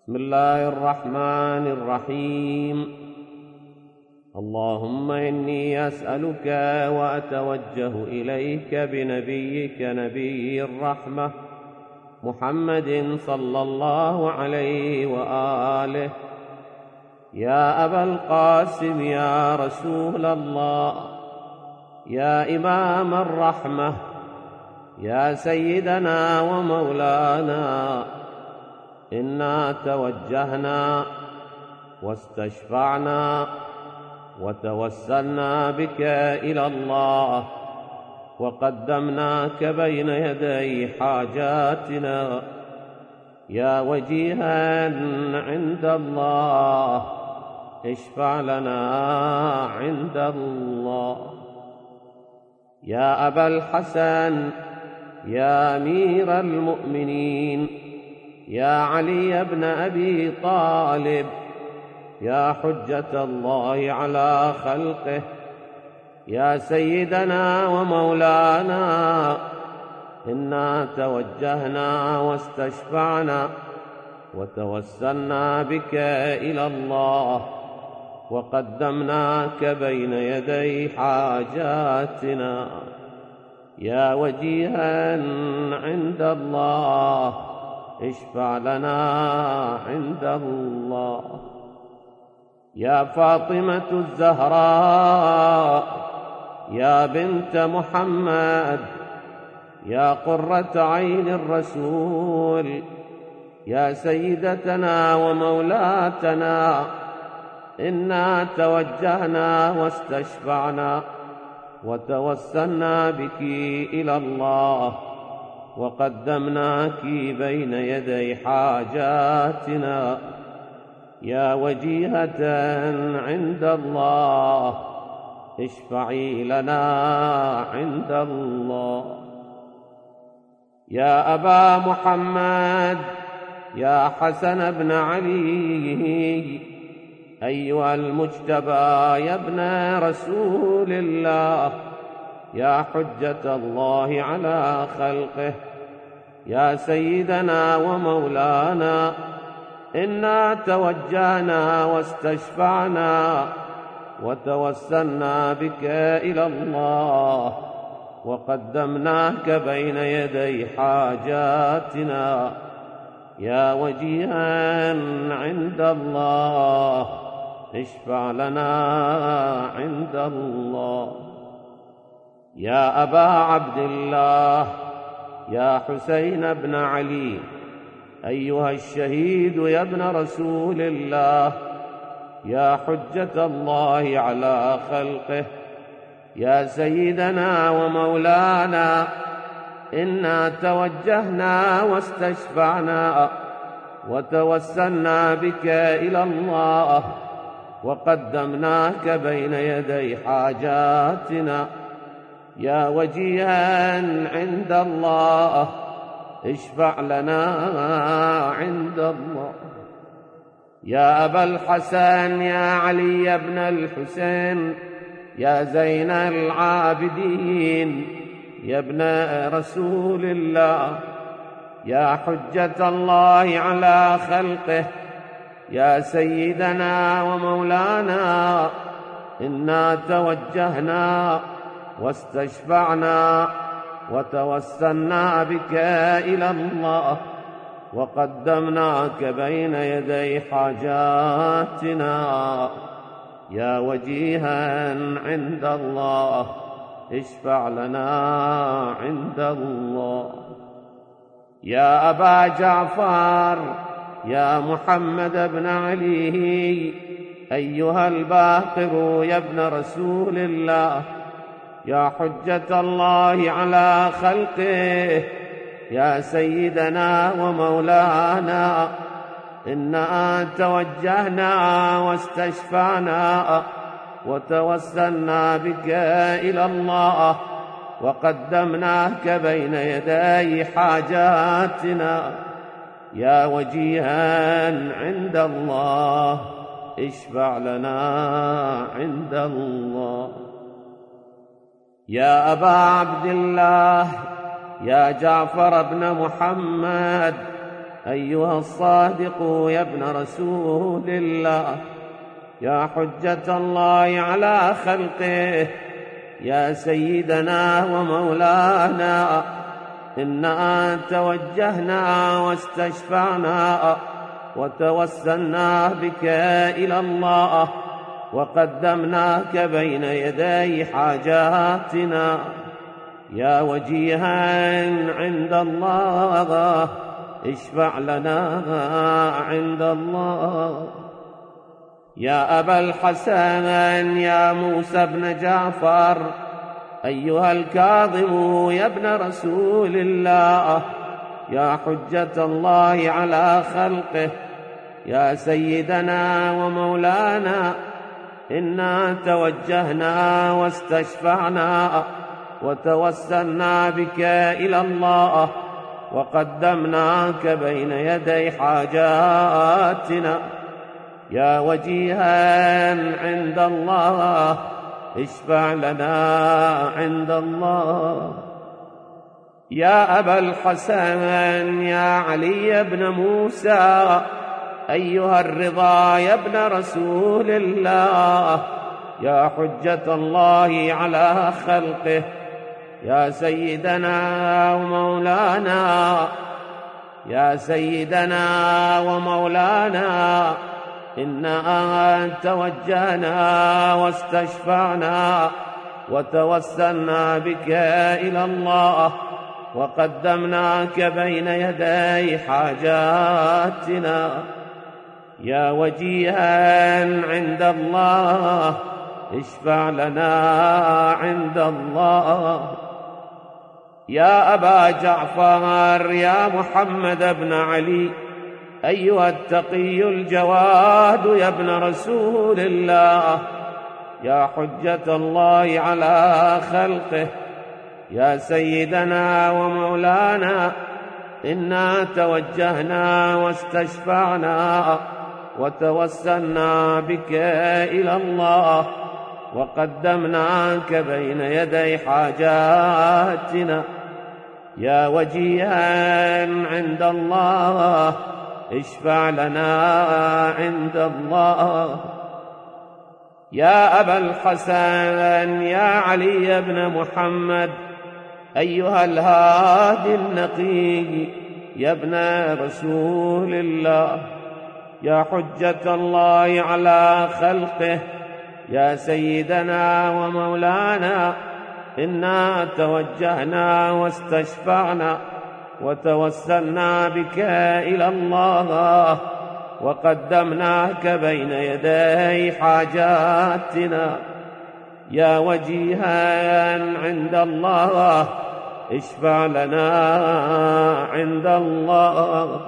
بسم الله الرحمن الرحيم. اللهم إني أسألك وأتوجه إليك بنبيك نبي الرحمة محمد صلى الله عليه وآله. يا أبا القاسم يا رسول الله، يا إمام الرحمة، يا سيدنا ومولانا، إنا توجهنا واستشفعنا وتوسلنا بك إلى الله، وقدمناك بين يدي حاجاتنا. يا وجيها عند الله، اشفع لنا عند الله. يا أبا الحسن يا أمير المؤمنين، يا علي بن أبي طالب، يا حجة الله على خلقه، يا سيدنا ومولانا، إنا توجهنا واستشفعنا وتوسلنا بك إلى الله، وقدمناك بين يدي حاجاتنا. يا وجيها عند الله، اشفع لنا عند الله. يا فاطمة الزهراء يا بنت محمد، يا قرة عين الرسول، يا سيدتنا ومولاتنا، إنا توجهنا واستشفعنا وتوسلنا بك إلى الله، وقدمناك بين يدي حاجاتنا. يا وجيهة عند الله، اشفعي لنا عند الله. يا أبا محمد يا حسن بن علي، أيها المجتبى يا ابن رسول الله، يا حجة الله على خلقه، يا سيدنا ومولانا، إنا توجهنا واستشفعنا وتوسلنا بك إلى الله، وقدمناك بين يدي حاجاتنا. يا وجيها عند الله، اشفع لنا عند الله. يا أبا عبد الله يا حسين بن علي، أيها الشهيد يا ابن رسول الله، يا حجة الله على خلقه، يا سيدنا ومولانا، إنا توجهنا واستشفعنا وتوسلنا بك إلى الله، وقدمناك بين يدي حاجاتنا. يا وجيها عند الله، اشفع لنا عند الله. يا أبا الحسن يا علي بن الحسين، يا زين العابدين، يا ابن رسول الله، يا حجة الله على خلقه، يا سيدنا ومولانا، إنا توجهنا واستشفعنا وتوسلنا بك إلى الله، وقدمناك بين يدي حاجاتنا. يا وجيها عند الله، اشفع لنا عند الله. يا أبا جعفر يا محمد بن علي، أيها الباقر يا ابن رسول الله، يا حجة الله على خلقه، يا سيدنا ومولانا، إنا توجهنا واستشفعنا وتوسلنا بك إلى الله، وقدمناك بين يدي حاجاتنا. يا وجيها عند الله، اشفع لنا عند الله. يا أبا عبد الله يا جعفر بن محمد، أيها الصادق يا ابن رسول الله، يا حجة الله على خلقه، يا سيدنا ومولانا، إنا توجهنا واستشفعنا وتوسلنا بك إلى الله، وقدمناك بين يدي حاجاتنا، يا وجيها عند الله اشفع لنا عند الله. يا أبا الحسن يا موسى بن جعفر، أيها الكاظم يا ابن رسول الله، يا حجة الله على خلقه، يا سيدنا ومولانا، إنا توجهنا واستشفعنا وتوسلنا بك إلى الله، وقدمناك بين يدي حاجاتنا، يا وجيها عند الله اشفع لنا عند الله. يا أبا الحسن يا علي بن موسى، أيها الرضا يا ابن رسول الله، يا حجة الله على خلقه، يا سيدنا ومولانا، يا سيدنا ومولانا، إنا توجهنا واستشفعنا وتوسلنا بك إلى الله، وقدمناك بين يدي حاجاتنا، يا وجيها عند الله اشفع لنا عند الله. يا أبا جعفر يا محمد بن علي، أيها التقي الجواد يا ابن رسول الله، يا حجة الله على خلقه، يا سيدنا ومولانا، إنا توجهنا واستشفعنا وتوسلنا بك إلى الله، وقدمناك بين يدي حاجاتنا، يا وجيها عند الله اشفع لنا عند الله. يا أبا الحسن يا علي بن محمد، أيها الهادي النقي يا ابن رسول الله، يا حجة الله على خلقه، يا سيدنا ومولانا، إنا توجهنا واستشفعنا وتوسلنا بك إلى الله، وقدمناك بين يدي حاجاتنا، يا وجيها عند الله اشفع لنا عند الله.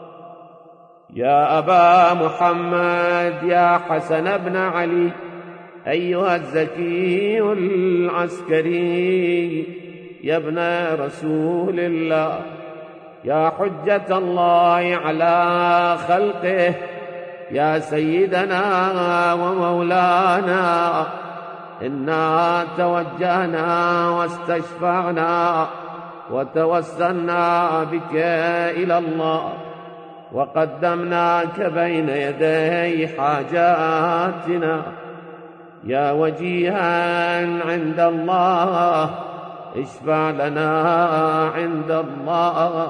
يا أبا محمد يا حسن بن علي، أيها الزكي العسكري يا ابن رسول الله، يا حجة الله على خلقه، يا سيدنا ومولانا، إنا توجهنا واستشفعنا وتوسلنا بك إلى الله، وقدمناك بين يدي حاجاتنا، يا وجيها عند الله اشفع لنا عند الله.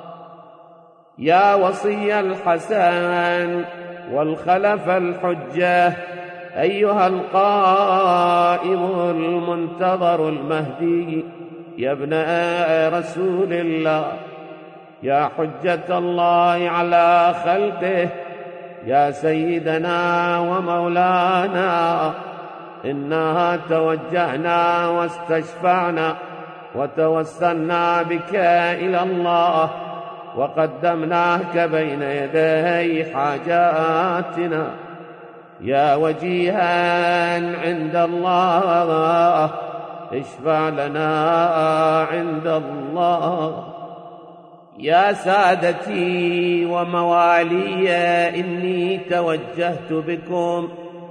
يا وصي الحسن والخلف الحجة، أيها القائم المنتظر المهدي يا ابن رسول الله، يا حجة الله على خلقه، يا سيدنا ومولانا، إنا توجهنا واستشفعنا وتوسلنا بك إلى الله، وقدمناك بين يدي حاجاتنا، يا وجيها عند الله اشفع لنا عند الله. يا سادتي وموالي، إني توجهت بكم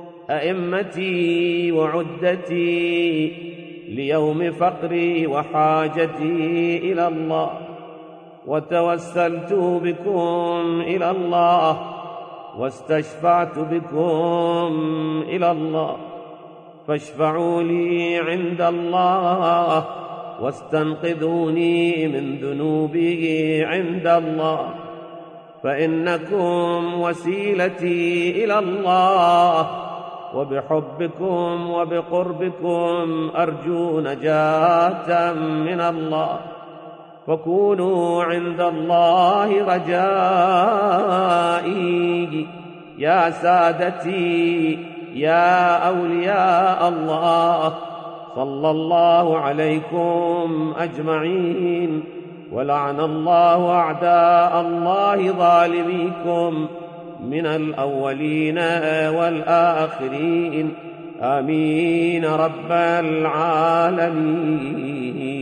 أئمتي وعدتي ليوم فقري وحاجتي إلى الله، وتوسلت بكم إلى الله واستشفعت بكم إلى الله، فاشفعوا لي عند الله واستنقذوني من ذنوبي عند الله، فإنكم وسيلتي إلى الله، وبحبكم وبقربكم أرجو نجاة من الله، فكونوا عند الله رجائي يا سادتي يا أولياء الله. صلى الله عليكم أجمعين، ولعن الله أعداء الله ظالميكم من الأولين والآخرين، آمين رب العالمين.